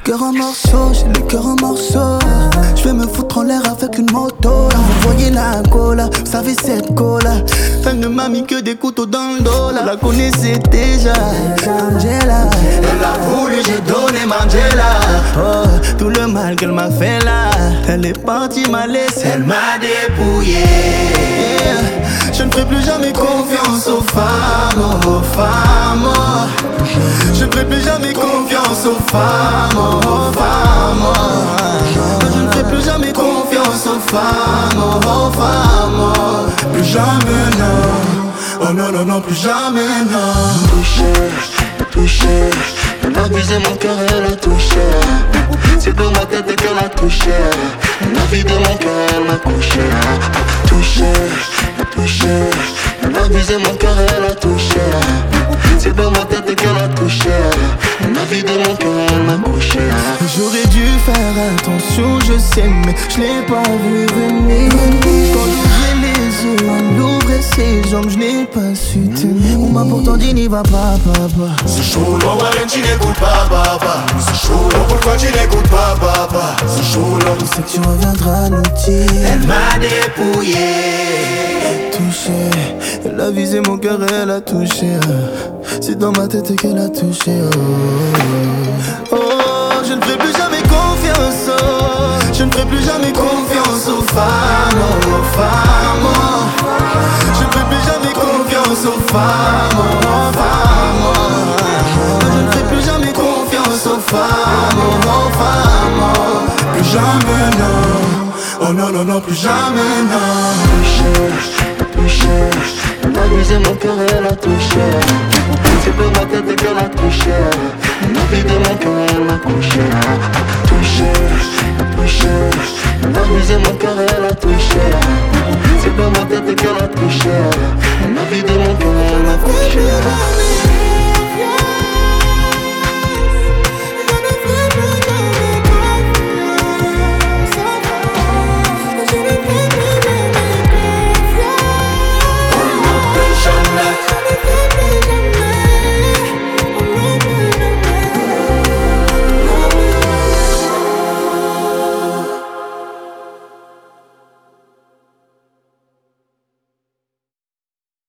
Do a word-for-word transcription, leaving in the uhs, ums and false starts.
cœur en morceaux, j'ai le cœur en morceaux. Je vais me foutre en l'air avec une moto. Là, vous voyez la cola, vous savez cette cola. Elle ne m'a mis que des couteaux dans le dos. Là, la connaissez déjà, Angela. Elle a voulu, j'ai donné Mandela. Oh, tout le mal qu'elle m'a fait là. Elle est partie, m'a laissé, elle m'a dépouillé. Yeah. Je ne ferai plus jamais confiance aux femmes, aux femmes. Je ne ferai plus jamais confiance aux femmes, aux femmes. Je ne ferai plus jamais confiance aux femmes, aux femmes. Plus jamais non. Oh non, non, non, plus jamais non. Touché, touché. Elle a visé mon cœur, elle a touché. C'est dans ma tête qu'elle a touché. Elle a vidé mon cœur, elle m'a couché. Touché, touché. Elle a visé mon cœur, elle a touché. C'est dans ma tête qu'elle a touché. Elle a vidé mon cœur, elle m'a couché. J'aurais dû faire attention, je sais, mais je l'ai pas vu venir. Quand j'ouvrais les yeux, elle ouvrait ses jambes, je n'ai pas su tenir. On m'a pourtant dit n'y va pas, papa. C'est chaud, là, Warren, tu n'écoutes pas, papa. C'est chaud, là, pourquoi tu n'écoutes pas, papa. C'est chaud, là, je sais que tu reviendras nous dire. Elle m'a dépouillé. Touché, elle a visé mon cœur, elle a touché. C'est dans ma tête qu'elle a touché. Oh, oh, je ne ferai plus jamais confiance. Oh, je ne ferai plus jamais confiance aux femmes, aux femmes. Je ne ferai plus jamais confiance aux femmes, aux femmes. Je ne ferai plus jamais confiance aux femmes, aux femmes. Plus jamais non. Oh non, non, non, plus jamais non. Touché, touché. Elle a visé mon cœur, elle a touché. C'est dans ma tête qu'elle a touché. Elle a vidé mon cœur, elle m'a couché. Touché, touché. Elle a visé mon cœur, elle a touché. C'est dans ma tête qu'elle a touché. Elle a vidé mon cœur, elle m'a couché.